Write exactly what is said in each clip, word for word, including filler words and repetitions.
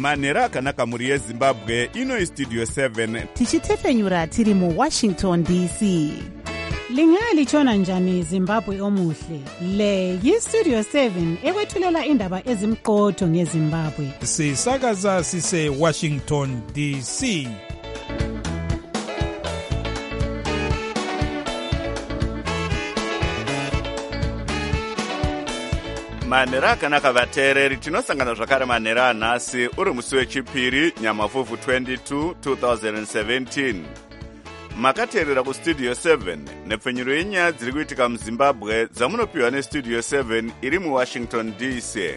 manhero akanaka mhuri yezimbabwe. Ino istudio seven tichitefenyura tiri muwashington D C. Lingalitshona njani Zimbabwe omuhle? Le yistudio seven ekwethulela indaba ezimqotho ngeZimbabwe. Sisakaza sise Washington D C. manhero akanaka vateereri, tinosangana zvakare manhero anhasi uri musi wechipiri nyamavhuvhu twenty-two twenty seventeen. Makateerera kustudio seven nepfenyuro yenyaya dziri kuitika muzimbabwe dzamunopiwa nestudio seven iri muwashington D C.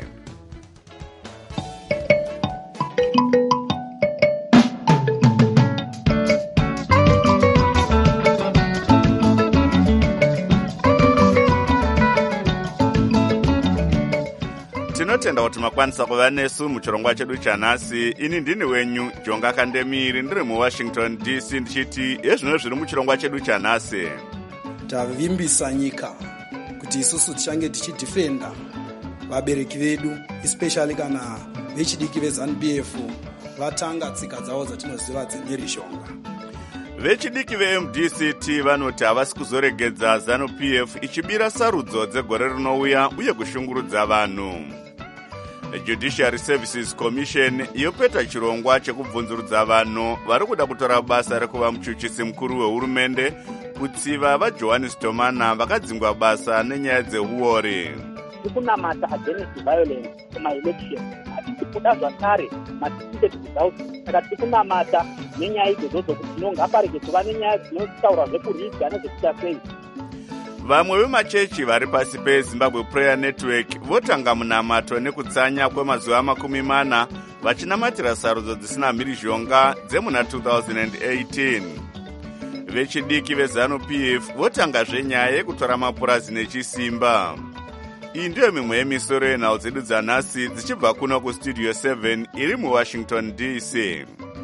Tinotenda kuti makwanisa kuva nesu muchirongwa chedu chanhasi. Ini ndini wenyu Jonga Kandemiri, ndiri muwashington D C, ndichiti ezvino zviri muchirongwa chedu chanhasi. Tavimbisa nyika kuti isusu tichange tichidifenda vabereki vedu, especially kana vechidiki veZANU P F vatanga tsika dzavo dzatinoziva dzemhirizhonga. Vechidiki veM D C T vanoti havasi kuzoregedza ZANU P F ichibira sarudzo dzegore rinouya uye kushungurudza vanhu. Judiciary Services Commission yopeta chirongwa chekubvunzurudza vanhu vari kuda kutora basa rekuva muchuchisi mukuru wehurumende kutsiva vaJohannes Domana vakadzingwa basa nenyaya dzeuori. Tikunamata against violence kumaelection, hatikuda zvakare matiketed results, saka tikunamata nenyaya idzodzo kuti tinonga aparege kuva nenyaya dzinotaura zvekuridza nezvekuita sei. Vamwe vemachechi vari pasi peZimbabwe Prayer Network votanga munamato nekutsanya kwemazuva makumi mana vachinamatira sarudzo dzisina mhirizhonga dzemuna two thousand eighteen. Vechidiki veZANU P F votanga zvenyaya yekutora mapurazi nechisimba. Iyi ndiyo mimwe yemisoro yenhau dzedu dzanhasi dzichibva kuno kustudio seven iri muwashington D C.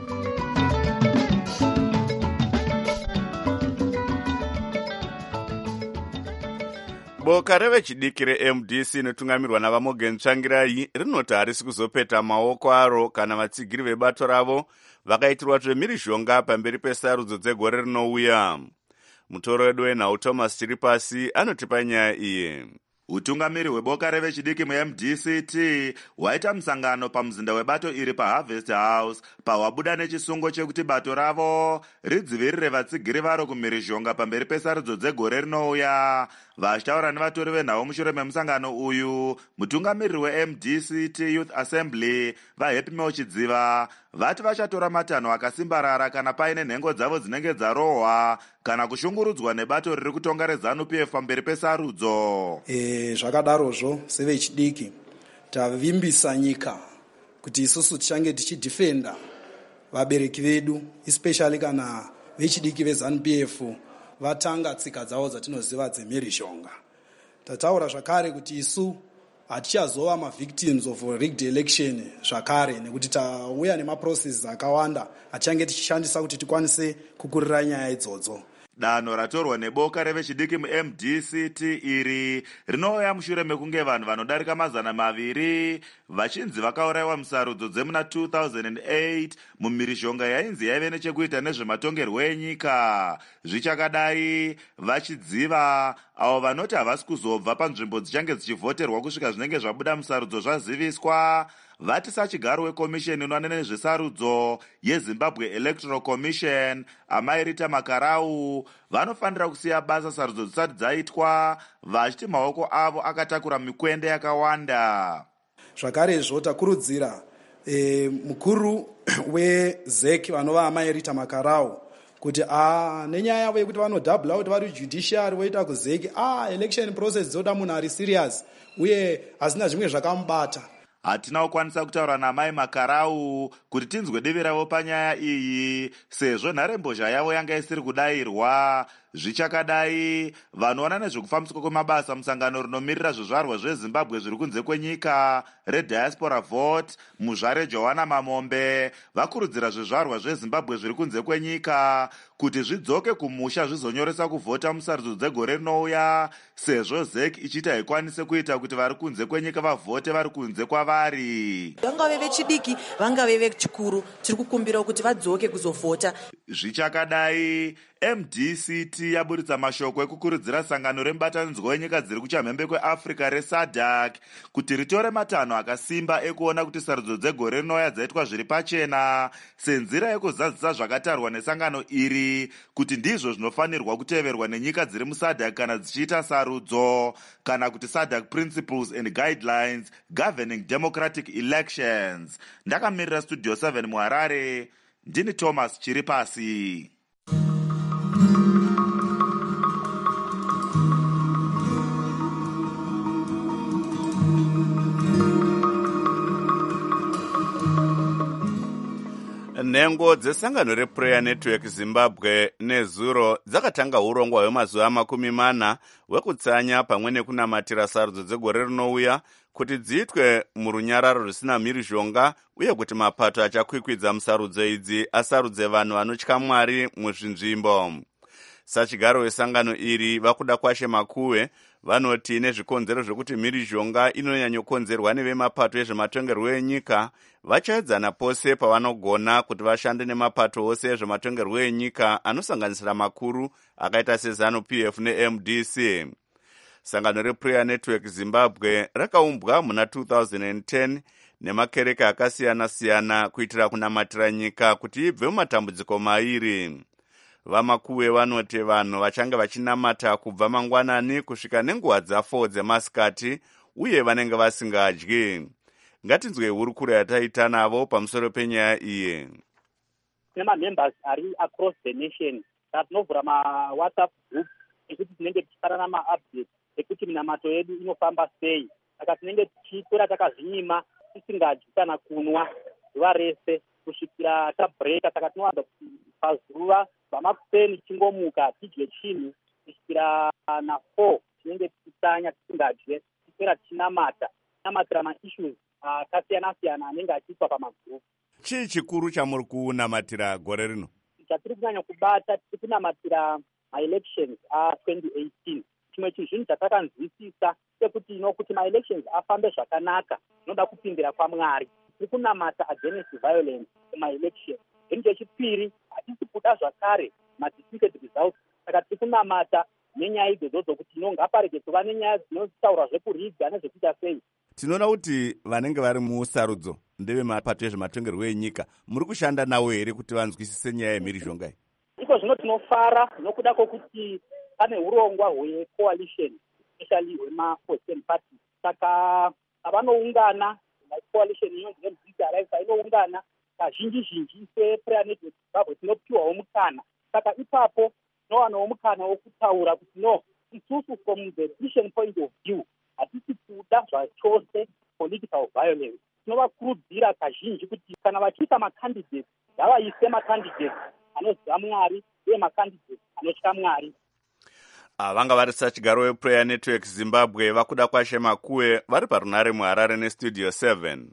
Boka revechidiki reM D C inotungamirwa navaMorgan Tsvangirai rinoti harisi kuzopeta maoko aro kana vatsigiri vebato ravo vakaitirwa zvemhirizhonga pamberi pesarudzo dzegore rinouya. Mutoro wedu wenhau Thomas Chiripasi anotipa nyaya iyi. Utungamiri hweboka revechidiki muM D C T hwaita musangano pamuzinda webato iri paHarvest House pahwabuda nechisungo chekuti bato ravo ridzivirire vatsigiri varo kumhirizhonga pamberi pesarudzo dzegore rinouya. Vachitaura nevatori venhau mushure memusangano uyu, mutungamiriri weM D C T Youth Assembly vaHappy Mochidziva vati vachatora matanho akasimbarara kana paine nhengo dzavo dzinenge dzarohwa kana kushungurudzwa nebato riri kutonga reZANU P F pamberi pesarudzo. E, zvakadarozvo sevechidiki tavimbisa nyika kuti isusu tichange tichidifenda vabereki vedu, especially kana vechidiki veZANU P F vatanga tsika dzavo dzatinoziva dzemhirizhonga. Tataura zvakare kuti isu hatichazova mavictims of rigged election zvakare, nekuti tauya nemaprocesses akawanda hatichange tichishandisa kuti tikwanise kukurira nyaya idzodzo. Danho ratorwa neboka revechidiki muM D C T iri rinouya mushure mekunge vanhu vanodarika mazana maviri vachinzi vakaurayiwa musarudzo dzemuna two thousand eight mumhirizhonga yainzi yaive nechekuita nezvematongerwo enyika. Zvichakadai, vachidziva avo vanoti havasi kuzobva panzvimbo dzichange dzichivhoterwa kusvika zvinenge zvabuda musarudzo zvaziviswa, vati sachigaro wekomisheni inoona nezvesarudzo yeZimbabwe Electoral Commission Amai Rita Makarau vanofanira kusiya basa sarudzo dzisati dzaitwa, vachiti maoko avo akatakura mikwende yakawanda. Zvakarezvo takurudzira e, mukuru weZ E C vanova Amai Rita Makarau kuti ah nenyaya yavo yekuti vanodhabhula kuti vari judiciary voita kuZ E C ah election process dzoda munhu ari serious uye asina zvimwe zvakamubata. Hatina kukwanisa kutaura naMai Makarau kuti tinzwe divi ravo panyaya iyi sezvo nharembozha yavo yanga isiri kudayirwa. Zvichakadai, vanoona nezvekufambiswa kwemabasa musangano rinomirira zvizvarwa zveZimbabwe zviri kunze kwenyika reDiaspora Vote muzvare Johanna Mamombe vakurudzira zvizvarwa zveZimbabwe zviri kunze kwenyika kuti zvidzoke kumusha zvizonyoresa kuvhota musarudzo dzegore rinouya, sezvo Z E C ichita ikwanise kuita kuti vari kunze kwenyika vavhote vari kunze kwavari. Vangave vechidiki, vangave vechikuru, tiri kukumbira kuti vadzoke kuzovhota. Zvichakadai, M D C T yaburitsa mashoko ekukurudzira sangano remubatanidzwa wenyika dziri kuchamhembe kweAfrica reS A D C kuti ritore matanho akasimba ekuona kuti sarudzo dzegore rinouya dzaitwa zviri pachena, senzira yekuzadzisa zvakatarwa nesangano iri kuti ndizvo zvinofanirwa kuteverwa nenyika dziri muS A D C kana dzichiita sarudzo, kana kuti S A D C Principles and Guidelines Governing Democratic Elections. Ndakamirira Studio seven muHarare, ndini Thomas Chiripasi. Nhengo dzesangano rePrayer Network Zimbabwe nezuro dzakatanga urongwa hwemazuva makumi mana hwekutsanya pamwe nekunamatira sarudzo dzegore rinouya kuti dziitwe murunyararo rusina mhirizhonga uye kuti mapato achakwikwidza musarudzo idzi asarudze vanhu vanotya Mwari muzvinzvimbo. Sachigaro wesangano iri vakuda kwashe makuwe vanoti nezvikonzero zvokuti mhirizhonga inonyanyokonzerwa nevemapato ezvematongerwo enyika vachaedzana pose pavanogona kuti vashande nemapato ose ezvematongerwo enyika anosanganisira makuru akaita seZANU P F neM D C. Sangano rePrayer Network Zimbabwe rakaumbwa muna two thousand ten nemakereke akasiyana-siyana kuitira kunamatira nyika kuti ibve mumatambudziko mairi. Vamakuwe vanoti vanhu vachange vachinamata kubva mangwanani kusvika nenguva dzafour dzemasikati uye vanenge vasingadyi. Ngatinzwe hurukuro yataita navo pamusoro penyaya iyi. Tine mamembers ari across the nation. Tinovhura maWhatsApp group ekuti tinenge tichipanana maupdate ekuti minamato yedu inofamba sei. Saka tinenge tichitora takazvinyima tisingadyi kana kunwa zuva rese kusvikira tabreka. Saka tinowanza kuti pazuva vamakupeni chingomuka tidye chinhu kusvikira na four tinenge tichitsanya tisingadye tichipera tichinamata namatira maissues akasiyana-siyana anenge achiitwa pamagrupu. Chii chikuru chamuri kunamatira gore rino? Chatiri kunyanya kubata tiri kunamatira ma-elections a twenty eighteen. Chimwe chizvinhu chatakanzwisisa sekuti inokuti ma-elections afambe zvakanaka zvinoda kupindira kwaMwari. Tiri kunamata against violence ma-elections. Zvinhu chechipiri, hatisi kuda zvakare ma-defeated results. Saka tiri kunamata nenyaya idzodzo dzokuti ino ngaparege kuva nenyaya dzinotaura zvekuriga nezvekuita sei. Tinoona kuti vanenge vari musarudzo ndevemapato ezvematongerwo enyika muri kushanda navo here kuti vanzwisise nyaya yemhirizhonga iyi? Iko zvino tinofara nokuda kwokuti pane urongwa hwecoalition especially hwema-Western party. Saka vanoungana coalition inonzi M D C Alliance inoungana kazhinji zhinji sePrayer Network Zimbabwe tinopiwawo mukana. Saka ipapo tinowanawo mukana wokutaura kuti no, isusu from the Christian point of view hatisi kuda zvachose political violence. Tinovakurudzira kazhinji kuti kana vachiita macandidates ngavaise macandidates anoziva Mwari uye macandidates anotya Mwari. Vanga vari sachigaro wePrayer Network Zimbabwe vakuda kwashe makuwe vari parunare muHarare neStudio seven.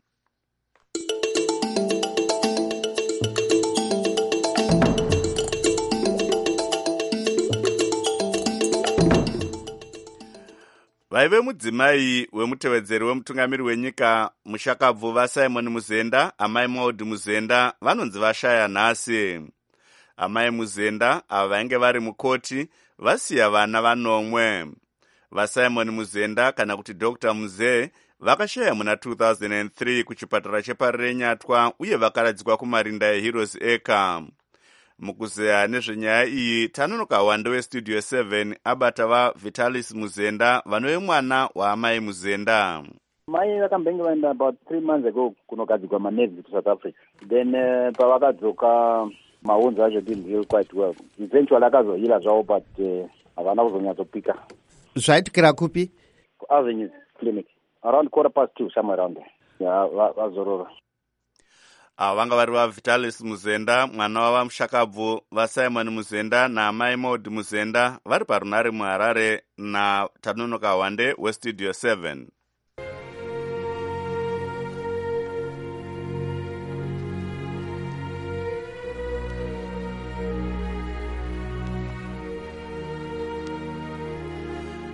Vaive mudzimai wemutevedzeri wemutungamiri wenyika mushakabvu vaSimon Muzenda, amai Maud Muzenda vanonzi vashaya nhasi. Amai Muzenda ava vainge vari mukoti vasiya vana vanomwe. VaSimon Muzenda kana kuti Doctor Muze vakashaya muna two thousand three kuchipatara chepaRenyatwa uye vakaradzikwa kumarinda eHeroes Acre. Mukuzeya nezvenyaya iyi tanonoka wande weStudio seven abata vaVitalis Muzenda vanove mwana waamai Muzenda. Mai vakambenge vaenda about three months ago kunogadzikwa manerves to South Africa. Then uh, pavakadzoka maonzo acho didn't heal quite well. Eventually akazohila zvawo but havana uh, kuzonyatsopika. Zvaitikira kupi? Avenues clinic. Around quarter past two, somewhere around there. Yeah, vazorora. Vanga vari vaVitalis Muzenda mwana wavamushakabvu vaSimon Muzenda naamai Maud Muzenda vari parunare muHarare natanonoka wande weStudio seven.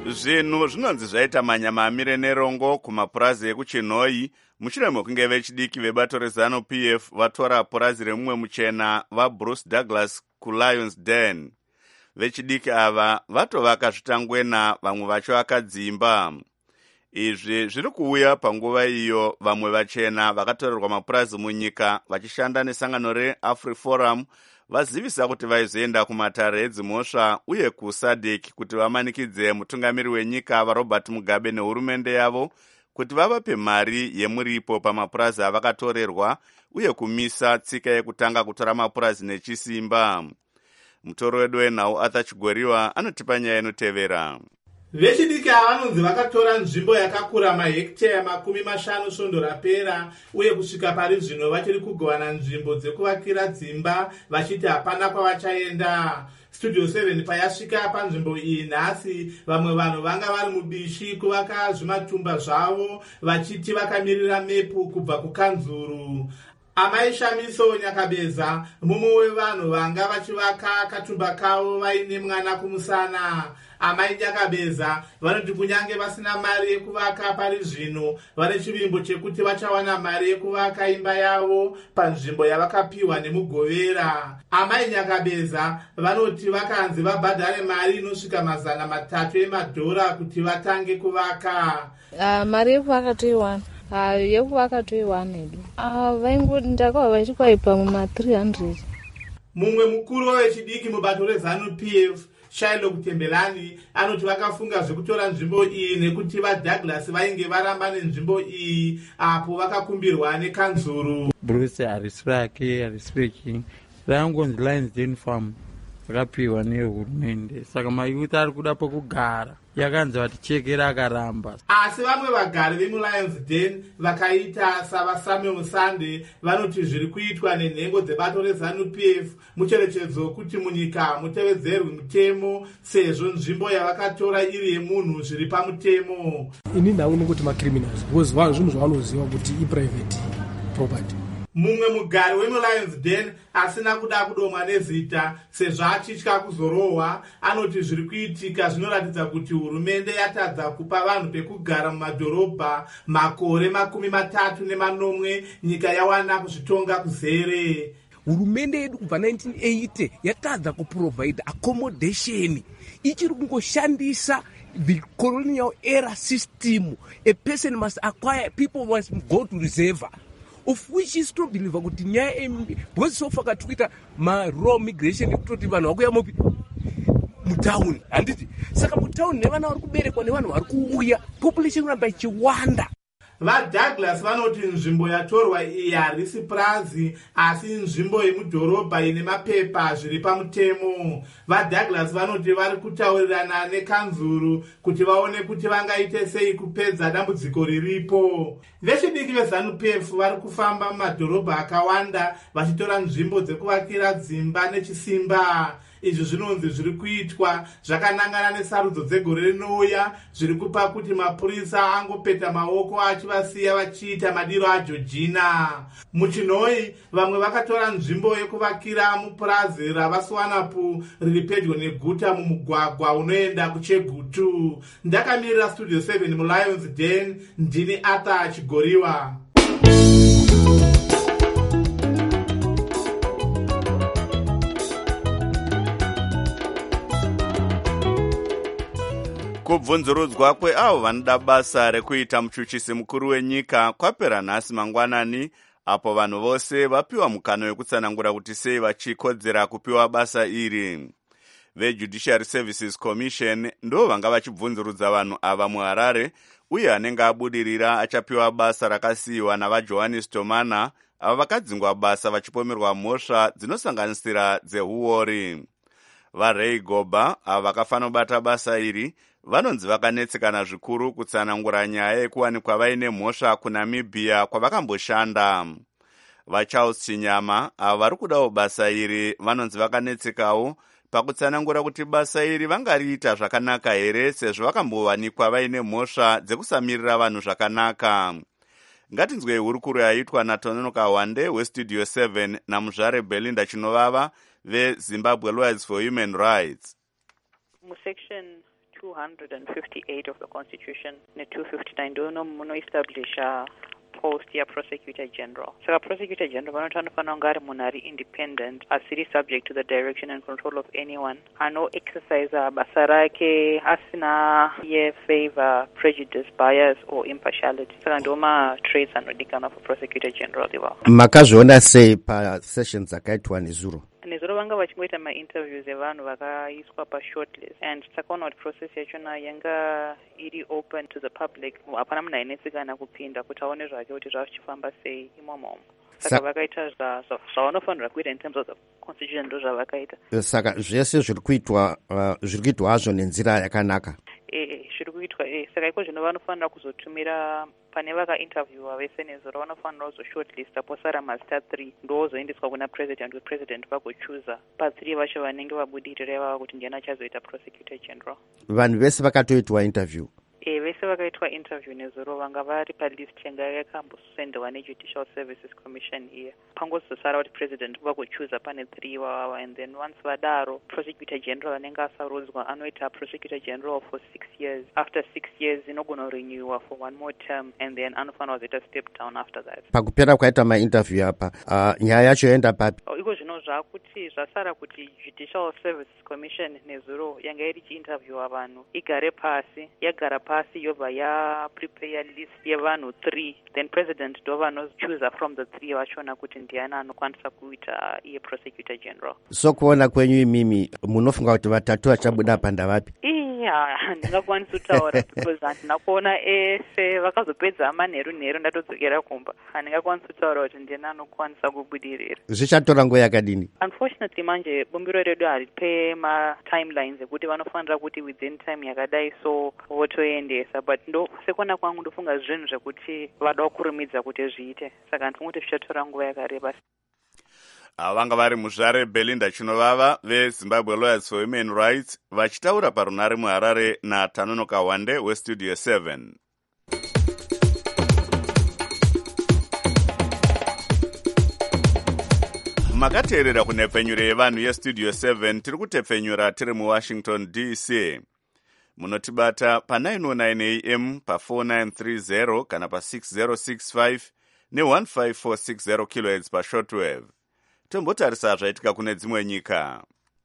Zvinhu zvinonzi zvaita manyamamire nerongo kumapurazi ekuchinhoi mushure mekunge vechidiki vebato rezanu P F vatora purazi remumwe muchena vaBruce Douglas kuLions Den. Vechidiki ava vatovaka zvitangwena, vamwe vacho vakadzimba. Izvi zviri kuuya panguva iyo vamwe vachena vakatorerwa mapurazi munyika vachishanda nesangano reAfriforum vazivisa kuti vaizoenda kumatare edzimhosva uye kusadek kuti vamanikidze mutungamiri wenyika vaRobert Mugabe nehurumende yavo kuti vavape mari yemuripo pamapurazi avakatorerwa uye kumisa tsika yekutanga kutora mapurazi nechisimba. Mutoro wedu wenhau Arthur Chigoriwa anotipa nyaya inotevera. Vechidiki vanonzi vakatora nzvimbo yakakura mahekiteya makumi mashanu svondo rapera uye kusvika pari zvino vachiri kugovana nzvimbo dzekuvakira dzimba vachiti hapana kwavachaenda. Studio seven payasvika panzvimbo iyi nhasi, vamwe vanhu vanga vari mubishi kuvaka zvimatumba zvavo vachiti vakamirira mepu kubva kukanzuru. Amai Shamiso Nyakabeza, mumwe wevanhu vanga vachivaka katumba kavo vaine mwana kumusana. Amai Nyakabeza vanoti kunyange vasina mari yekuvaka pari zvino, vane chivimbo chekuti vachawana mari yekuvaka imba yavo panzvimbo yavakapiwa nemugovera. Amai Nyakabeza vanoti vakanzi vabhadhare mari inosvika mazana matatu emadhora kuti vatange kuvaka. Uh, mari yekuvaka toiwana. Uh, yekuvaka toiwana edu. Uh, vaingoti ndakava vachikwaipa muma three hundred. Mumwe mukuru wechidiki mubato rezanu P F Shailo Kutembelani anoti vakafunga zvekutora nzvimbo iyi nekuti vaDouglas vainge varamba nenzvimbo iyi apo vakakumbirwa nekanzuru. Bruce harisi rake harisi reking rangonzi Lions Den Farm rakapiwa nehurumende, saka mayuthi ari kuda pokugara yakanzi vatichekera akaramba. Asi vamwe vagari vemuLions Den vakaita savaSamuel Sande vanoti zviri kuitwa nenhengo dzebato rezanu P F mucherechedzo kuti munyika mutevedzerwe mutemo sezvo nzvimbo yavakatora iri yemunhu zviri pamutemo. Ini ndaona kuti macriminals because zvinhu zvavanoziva kuti iprivate property. Mumwe mugari wemuLions Den asina kuda kudomwa nezita sezvo achitya kuzorohwa anoti zviri kuitika zvinoratidza kuti hurumende yatadza kupa vanhu pekugara mumadhorobha makore makumi matatu nemanomwe nyika yawana kuzvitonga kuzere. Hurumende yedu kubva nineteen eighty yatadza kuprovide accommodation ichiri kungoshandisa the colonial era system. A person must acquire, people must go to reserve, of which is to believe kuti nyaya because so far katwita ma raw migration ekutoti vanhu vakuya mopi mutown handiti saka mutown nevana vari kuberekwa nevanhu vari kuuya population kuramba ichiwanda. VaDouglas vanoti nzvimbo yatorwa iyi harisi purazi asi nzvimbo yemudhorobha ine mapepa zviri pamutemo. VaDouglas vanoti vari kutaurirana nekanzuru kuti vaone kuti vangaite sei kupedza dambudziko riripo. Vechidiki vezanu P F vari kufamba mumadhorobha akawanda vachitora nzvimbo dzekuvakira dzimba nechisimba. Izvi zvinonzi zviri kuitwa zvakanangana nesarudzo dzegore rinouya zviri kupa kuti mapurisa angopeta maoko achivasiya vachiita madiro aJorgina. Muchinhoi vamwe vakatora nzvimbo yekuvakira mupurazi ravaswanapu riri pedyo neguta mumugwagwa unoenda kuChegutu. Ndakamirira Studio seven muLions Den, ndini Arthur Chigoriwa. Kubvunzurudzwa kweavo vanoda basa rekuita muchuchisi mukuru wenyika kwapera nhasi mangwanani, apo vanhu vose vapiwa mukana wekutsanangura kuti sei vachikodzera kupiwa basa iri. VeJudiciary Services Commission ndo vanga vachibvunzurudza vanhu ava muHarare, uye anenge abudirira achapiwa basa rakasiyiwa navaJohannes Tomana ava vakadzingwa basa vachipomerwa mhosva dzinosanganisira dzehuori. VaRay Goba ava vakafanobata basa iri vanonzi vakanetsekana zvikuru kutsanangura nyaya yekuwanikwa vaine mhosva kuNamibia kwavakamboshanda. VaCharles Chinyama ava vari kudawo basa iri vanonzi vakanetsekawo pakutsanangura kuti basa iri vangariita zvakanaka here sezvo vakambowanikwa vaine mhosva dzekusamirira vanhu zvakanaka. Ngatinzwei hurukuro yaitwa naTononoka Wande weStudio seven naMuzvare Belinda Chinovava veZimbabwe Lawyers for Human Rights. Musection two hundred fifty-eight of the Constitution ne two fifty-nine ndono munoestablisha post ya prosecutor general. Saka prosecutor general vanoti anofanira kunge ari munhu ari independent, asiri subject to the direction and control of anyone, ano exercise basa rake asina ye favor, prejudice, bias or impartiality. Saka ndoma traits anodikanwa for prosecutor general iwawo. Makazviona sei pasessions dzakaitwa nezuro? Nezuro vanga vachingoita mainterviews evanhu vakaiswa pashortlist, and takaona kuti process yachona yanga iri open to the public. Hapana munhu ainetsikana kupinda kuti aone zvake kuti zvachichifamba sei imomo. Saka vakaita zvavanofanira kuita in terms of the constitution ndo zvavakaita. Saka zvese zviri kuitwa zviri kuitwa hazvo nenzira yakanaka. Eh, zviri kuitwa eh. Saka iko zvino vanofanira kuzotumira pane vakainterviewa vese nezuro vanofanira kuzoshortlista posara mazita three ndozoendeswa kuna president kuti president vagochuza pathree vacho vanenge vabudirira ivava kuti ndiani achazoita prosecutor general. Vanhu vese vakatoitwa interview? E, vese vakaitwa interview nezuro vanga vari palist yanga yakambosendewa neJudicial Services Commission here. Pangozosara kuti president vagochuza pane three vavava, and then once vadaro prosecutor general anenge asarudzwa anoita prosecutor general for six years. After six years inogona renewa for one more term, and then anofanira kuzoita step down after that. Pakupera kwaita mainterview apa uh, nyaya yacho yaenda papi? Oh, iko zvino zvakuti zvasara kuti Judicial Services Commission nezuro yanga iri chiinterviewa vanhu igare pasi, yagara pasi yobva ya prepare list yevanhu three, then president ndo vanochuza from the three vachona kuti ndiani anokwanisa kuita iye prosecutor general. So kuona kwenyu imimi munofunga kuti vatatu vachabuda panda vapi? Iya, ndingakwanisa kutaura because handina kuona ese vakazopedza manheru nheru ndatodzokera kumba. Handingakwanisa kutaura kuti ndiani anokwanisa kubudirira. Zvichatora nguva yakadini? Unfortunately manje bumbiro redu haripe ma timelines ekuti vanofanira kuti within time yakadai so votoendesa, but ndo sekuona kwangu ndofunga zvinhu zvekuti vada kurumidza kuti zviite, saka ndifunga kuti zvichatora nguva yakareba. Vanga vari muzvare Belinda Chinovava veZimbabwe Lawyers for Human Rights vachitaura parunare muHarare naTanonoka Wande weStudio seven. Makateerera kunepfenyuro yevanhu yeStudio seven tiri kutepfenyura tiri muWashington D C. Munotibata pa nine oh nine A M pa four nine three zero kana pa six zero six five ne one five four six zero kilohertz pa shortwave. Tombotarisa zvaitika kune dzimwe nyika.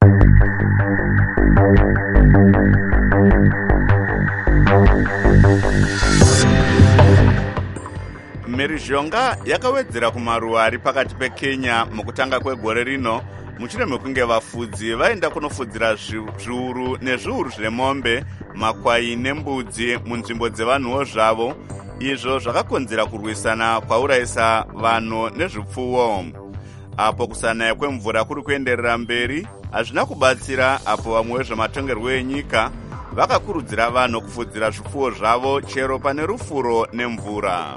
Mhirizhonga yakawedzera kumaruwa ari pakati peKenya mukutanga kwegore rino mushure mekunge vafudzi vaenda kunofudzira zviuru nezviuru zvemombe, makwai nembudzi munzvimbo dzevanhuwo zvavo. Izvo zvakakonzera kurwisana kwaurayisa vanhu nezvipfuwo. Apo kusanaya kwemvura kuri kuenderera mberi hazvina kubatsira, apo vamwe vezvematongerwo enyika vakakurudzira vanhu kufudzira zvipfuwo zvavo chero pane rufuro nemvura.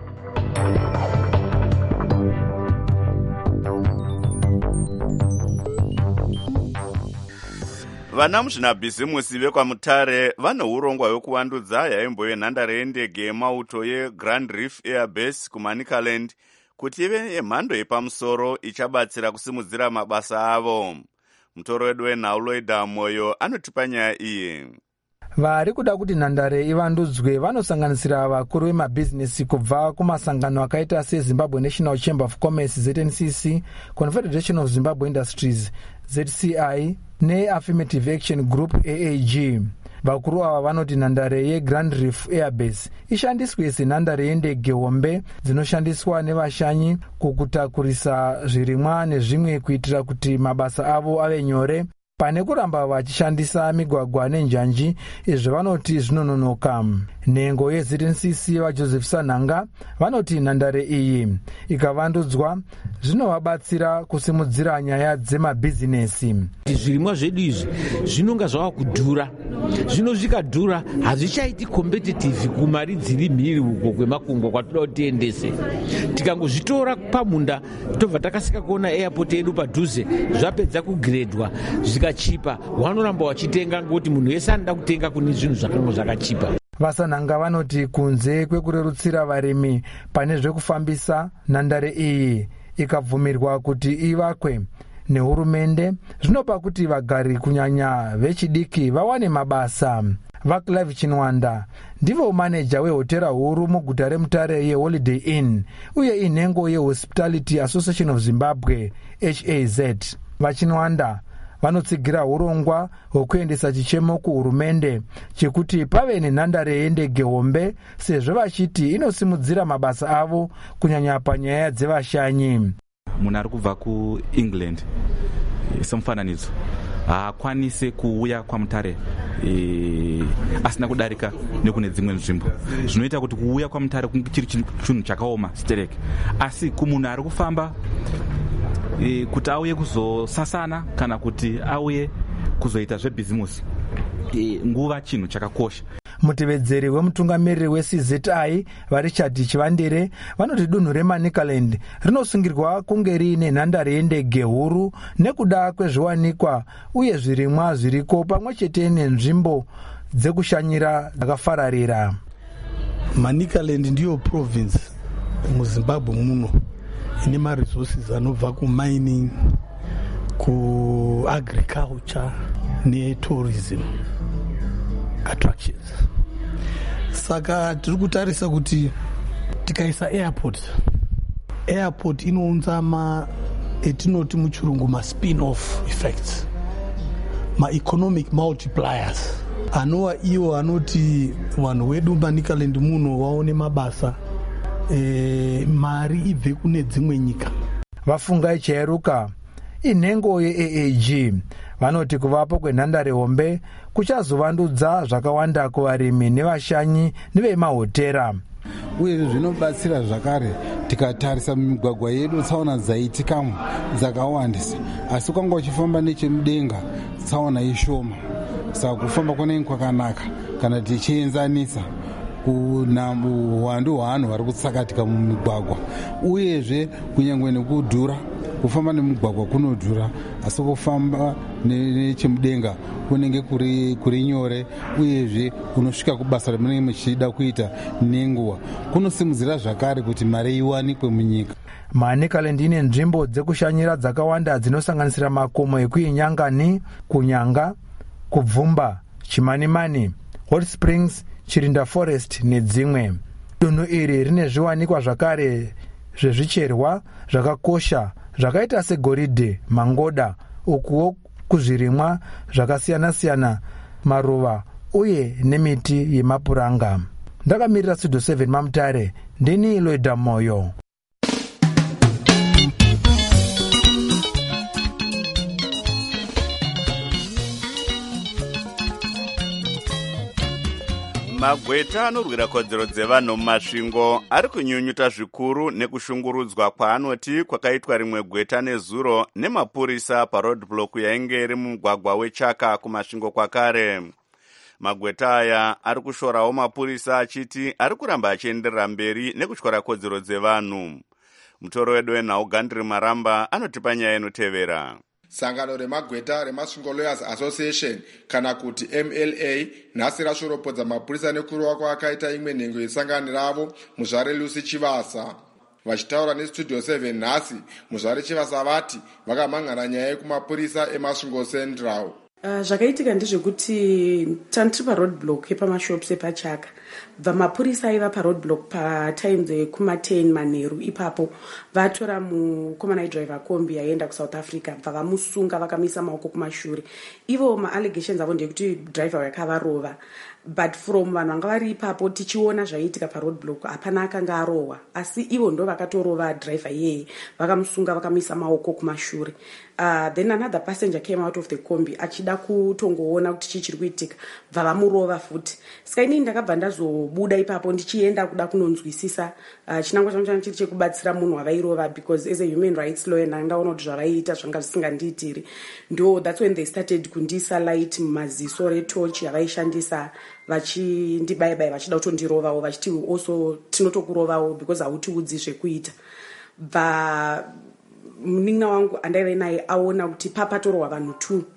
Vana muzvinabhizimusi vekwaMutare vane urongwa hwekuvandudza yaimbove nhandare yendege yemauto yeGrand Reef Airbase kuManicaland kuti ive yemhando yepamusoro ichabatsira kusimudzira mabasa avo. Mutoro wedu weNhauloida Moyo anotipa nyaya iyi. Vari kuda kuti nhandare ivandudzwe vanosanganisira vakuru vemabhizinesi kubva kumasangano akaita seZimbabwe National Chamber of Commerce Z N C C, Confederation of Zimbabwe Industries Z C I neAffirmative Action Group A A G. Vakuru ava vanoti nhandare yeGrand Reef Airbase ishandiswe senhandare yendege hombe dzinoshandiswa nevashanyi kukutakurisa zvirimwa nezvimwe kuitira kuti mabasa avo ave nyore pane kuramba vachishandisa migwagwa nenjanji. Izvi vanoti zvinononoka. Nhengo yeZ N C C vaJoseph Sanhanga vanoti nhandare iyi ikavandudzwa zvinovabatsira kusimudzira nyaya dzemabhizinesi. Zvirimwa zvedu izvi zvinonga zvava kudhura, zvino zvikadhura hazvichaiti competitive kumari dziri mhiri uko kwemakungwa kwatoda kuti tiendese. Tikangozvitora pamunda tobva takasika kuona airport yedu padhuze zvapedza kugredwa zvikachipa, wanoramba wachitenga ngekuti munhu wese anoda kutenga kune zvinhu zvakanga zvakachipa. Vasanhanga vanoti kunze kwekurerutsira varimi pane zvekufambisa, nhandare iyi ikabvumirwa kuti ivakwe nehurumende zvinopa kuti vagari kunyanya vechidiki vawane mabasa. VaClive Chinwanda ndivo maneja wehotera huru muguta remutare yeHoliday Inn uye inhengo yeHospitality Association of Zimbabwe H A Z. VaChinwanda vanotsigira urongwa hwekuendesa chichemo kuhurumende chekuti pave nenhandare yendege hombe sezvo vachiti inosimudzira mabasa avo kunyanya panyaya dzevashanyi. Munhu ari kubva kuEngland semufananidzo haakwanise kuuya kwaMutare e, asina kudarika nekune dzimwe nzvimbo, zvinoita kuti kuuya kwaMutare kunge chiri chinhu chakaoma stereke. Asi kumunhu ari kufamba e, kuti auye kuzosasana kana kuti auye kuzoita zvebhizimusi e, nguva chinhu chakakosha. Mutevedzeri wemutungamiriri weC Z I vaRichard Chivandere vanoti dunhu reManicaland rinosungirwa kunge riine nhandare yendege huru nekuda kwezviwanikwa uye zvirimwa zviriko pamwe chete nenzvimbo dzekushanyira dzakafararira. Manicaland ndiyo province muZimbabwe muno ine maresources anobva kumining, kuagriculture netourism attractions. Saka tiri kutarisa kuti tikaisa airport airport inounza ma etinoti muchirungu ma spin-off effects, ma economic multipliers anova iwo anoti vanhu vedu Manicaland muno vaone mabasa, e, mari ibve kune dzimwe nyika. Vafungai chairuka inhengo yeA A G vanoti kuvapo kwenhandare hombe kuchazovandudza zvakawanda kuvarimi nevashanyi nevemahotera. Uye zvinobatsira zvakare tikatarisa mumigwagwa yedu tsaona dzaitikamo dzakawandisa, asi kwanga uchifamba nechemudenga tsaona ishoma. Saka kufamba kunenge kwakanaka kana tichienzanisa kuuwandu hwavanhu vari kutsakatika mumigwagwa. Uyezve kunyangwe nekudhura, kufamba nemugwagwa kunodhura, asi kufamba nechemudenga kunenge kuri, kuri nyore, uyezve unosvika kubasa ramunenge muchida kuita nenguva. Kunosimudzira zvakare kuti mari iwanikwe munyika. Manicaland ine nzvimbo dzekushanyira dzakawanda dzinosanganisira makomo ekuinyangani, kunyanga, kubvumba, chimanimani, Hot Springs, Chirinda Forest nedzimwe. Dunhu iri rine zviwanikwa zvakare zvezvicherwa zvakakosha zvakaita segoridhe, mangoda, ukuwo kuzvirimwa zvakasiyana-siyana, maruva uye nemiti yemapuranga. Ndakamirira Studio seven maMutare, ndini Loida Moyo. Magweta anorwira kodzero dzevanhu mumasvingo ari kunyunyuta zvikuru nekushungurudzwa kwaanoti kwakaitwa rimwe gweta nezuro nemapurisa parodblock yainge iri mumugwagwa wechaka kumasvingo kwakare. Magweta aya ari kushorawo mapurisa achiti ari kuramba achienderera mberi nekutyora kodzero dzevanhu. Mutoro wedu wenhau Gandri Maramba anotipa nyaya inotevera. Sangano remagweta reMasvingo Lawyers Association kana kuti M L A nhasi rashoropodza mapurisa nekurohwa kwaakaita imwe nhengo yesangano ravo muzvare Lucy Chivasa. Vachitaura neStudio seven nhasi, muzvare Chivasa vati vakamhangana nyaya yekumapurisa eMasvingo Central. Uh, zvakaitika ndezvekuti tantiri paroadblock yepamashops epachaka bva mapurisa aiva paroadblock patime dzekuma ten manheru ipapo vatora mukomana aidriver kombi aienda kuSouth Africa bva vamusunga vakamisa maoko kumashure. Ivo maallegations avo ndekuti driver yakavarova, but from vanhu vanga vari ipapo tichiona zvaiitika paroadblock hapana akanga arohwa, asi ivo ndo vakatorova driver iyeye vakamusunga vakamisa maoko kumashure. Uh, then another passenger came out of the kombi achida kutongoona kuti chii chiri kuitika bva vamurova futi. Saka inini ndakabva ndazobuda ipapo ndichienda kuda kunonzwisisa uh, chinangwa changu changu chiri chekubatsira munhu wavairova, because as a human rights lawyer ndaona kuti zvavaiita zvanga zvisingandiitiri. Ndo that's when they started kundisa light mumaziso retochi yavaishandisa vachindibaibai vachida kutondirovawo vachiti also tinotokurovawo because hautiudzi zvekuita. Bva munin'ina wangu andaiva naye aona kuti papatorohwa vanhu two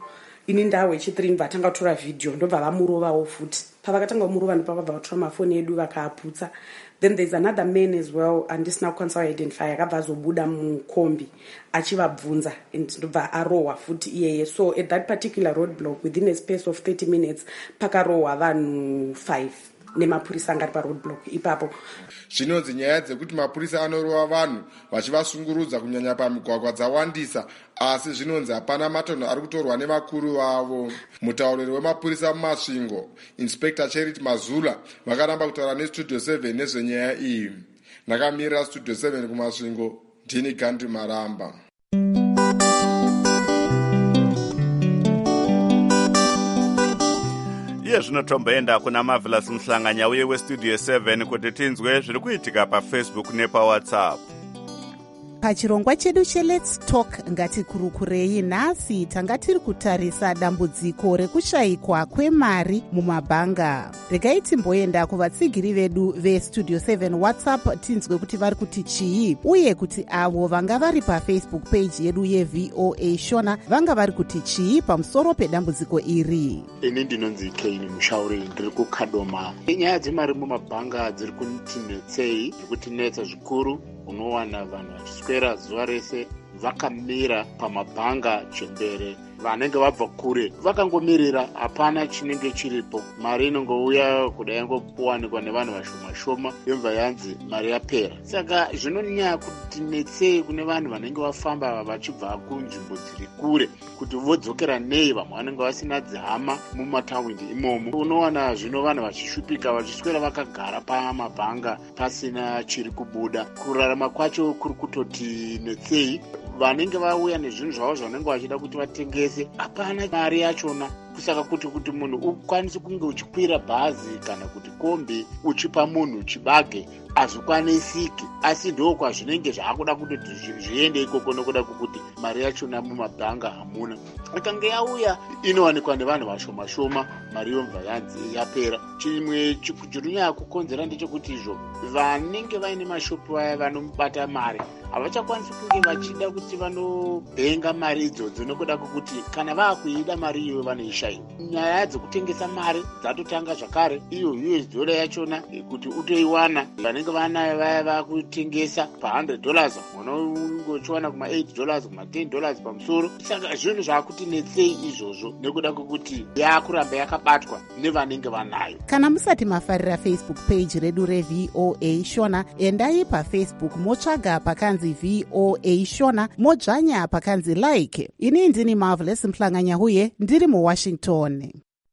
ini ndawe yechithree vatanga kutora vhidhiyo ndobva vamurovawo futi. Pavakatanga kumurova ndopavabva vatora mafoni edu vakaaputsa. Then there's another man as well andisina kukwanisa kuidentify akabva azobuda mukombi achivabvunza and ndobva arohwa futi iyeye. So at that particular road block within a space of thirty minutes pakarohwa vanhu five nemapurisa angari paroad block ipapo. Zvinonzi nyaya dzekuti mapurisa anorova vanhu vachivasungurudza kunyanya pamigwagwa dzawandisa, asi zvinonzi hapana matonho ari kutorwa nevakuru vavo. Mutauriri wemapurisa mumasvingo Inspector Charity Mazula vakaramba kutaura nestudio seven nezvenyaya iyi. Ndakamirira studio seven kumasvingo, ndini Gandhi Maramba. iye zvino tomboenda kuna Marvelous Muhlanganya uye westudio seven kuti tinzwe zviri kuitika paFacebook nepawhatsapp. Pachirongwa chedu cheLet's Talk ngatikurukurei nhasi tanga tiri kutarisa dambudziko rekushayikwa kwemari mumabhanga. Regai timboenda kuvatsigiri vedu vestudio seven WhatsApp tinzwe kuti vari kuti chii uye kuti avo vanga vari paFacebook page yedu yeV O A Shona vanga vari kuti chii pamusoro pedambudziko iri. Ini ndinonzi Kane Mushauri ndiri kuKadoma. Nyaya dzemari mumabhanga dziri kutinetsei, dziri kutinetsa zvikuru. Unowana vanhu vachiswera zuva rese vakamira pamabhanga chembere, vanenge vabva kure vakangomirira, hapana chinenge chiripo. Mari inongouya kudai yangowanikwa nevanhu vashoma shoma yobva yanzi mari yapera. Saka zvinonyanya kutinetsei kune vanhu vanenge vafamba vachibva kunzvimbo dziri kure kuti vodzokera nei, vamwe vanenge vasina dzihama mumataundi imomo. Unowana zvino vanhu vachishupika vachiswera vakagara pamabhanga pasina chiri kubuda. Kurarama kwacho kuri kutotinetsei. Vanenge vauya nezvinhu zvavo zvanenge vachida kuti vatengese, hapana mari yachona. Kusaka kuti kuti munhu ukwanise kunge uchikwira bhazi kana kuti kombi uchipa munhu chibage hazvikwanisiki, asi ndokwa zvinenge zvaakuda kuti zviende ikoko nokuda kwokuti mari yachona mumabhanga hamuna. Ikange yauya inowanikwa nevanhu vashoma shoma, mari yobva yanzi yapera. Chimwe chirinyaya kukonzera ndechekuti izvo vanenge vaine mashopu vaya vanobata mari havachakwanisi kunge vachida kuti vanobhenga mari idzodzo nokuda kwokuti kana vaakuida mari iyo vanoishayiwa. Nyaya dzekutengesa mari dzatotanga zvakare. Iyo U S dollar yachona kuti utoiwana vanenge vanayo vaya vakutengesa pa one hundred dollars unongochiwana kuma eight dollars kuma ten dollars pamusoro. Saka zvinhu zvaakutinetsei izvozvo nekuda kwokuti yakuramba yakabatwa nevanenge vanayo. Kana musati mafarira Facebook page redu reV O A Shona, endai paFacebook motsvaga pakanzi V O A Shona, modzvanya pakanzi like. Ini ndini Marvelous Muhlanganya uye ndiri muWashington.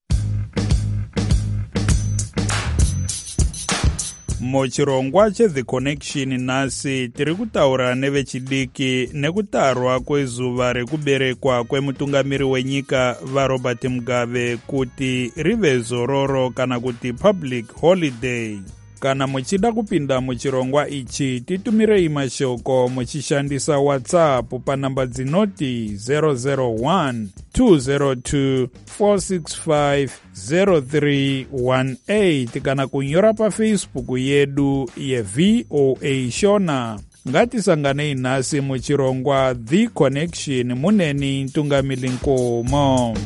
Muchirongwa cheThe Connection nhasi tiri kutaura nevechidiki nekutarwa kwezuva rekuberekwa kwemutungamiri wenyika vaRobert Mugabe kuti rive zororo kana kuti public holiday. Kana muchida kupinda muchirongwa ichi titumirei mashoko muchishandisa WhatsApp panamba dzinoti zero zero one two zero two four six five zero three one eight kana kunyora paFacebook yedu yeV O A Shona. Ngatisanganei nhasi muchirongwa The Connection muneni Ntungamili Nkomo.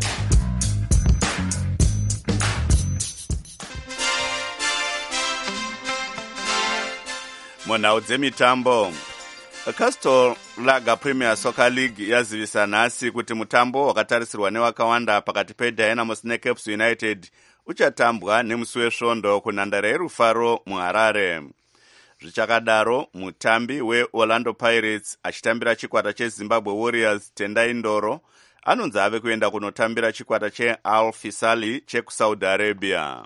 Munhau dzemitambo, Castle Lager Premier Soccer League yazivisa nhasi kuti mutambo wakatarisirwa nevakawanda pakati peDynamos neCaps United uchatambwa nemusi wesvondo kunhandare yerufaro muHarare. Zvichakadaro, mutambi weOrlando Pirates achitambira chikwata cheZimbabwe Warriors Tendai Ndoro anonzi ave kuenda kunotambira chikwata cheAl Fisali chekuSaudi Arabia.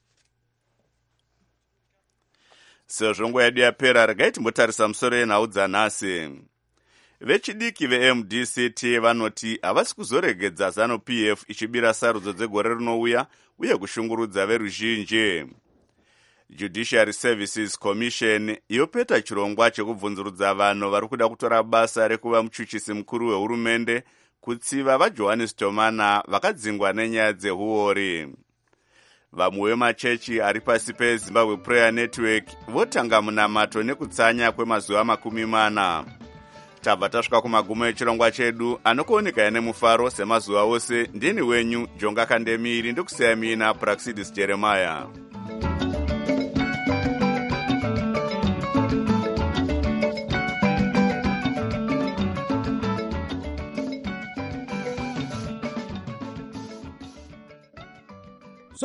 Sezvo nguva yedu yapera, regai timbotarisa musoro yenhau dzanhasi. Vechidiki veM D C T vanoti havasi kuzoregedza ZANU-P F ichibira sarudzo dzegore rinouya uye kushungurudza veruzhinji. Judiciary Services Commission yopeta chirongwa chekubvunzurudza vanhu vari kuda kutora basa rekuva muchuchisi mukuru wehurumende kutsiva vaJohannes Tomana vakadzingwa nenyaya dzehuori. Vamwe vemachechi ari pasi peZimbabwe Prayer Network votanga munamato nekutsanya kwemazuva makumi mana. tabva tasvika kumagumo echirongwa chedu anokuoneka nemufaro semazuva ose. Ndini wenyu Jonga Kandemiri, ndikusiyai mina Praxidis Jeremiah.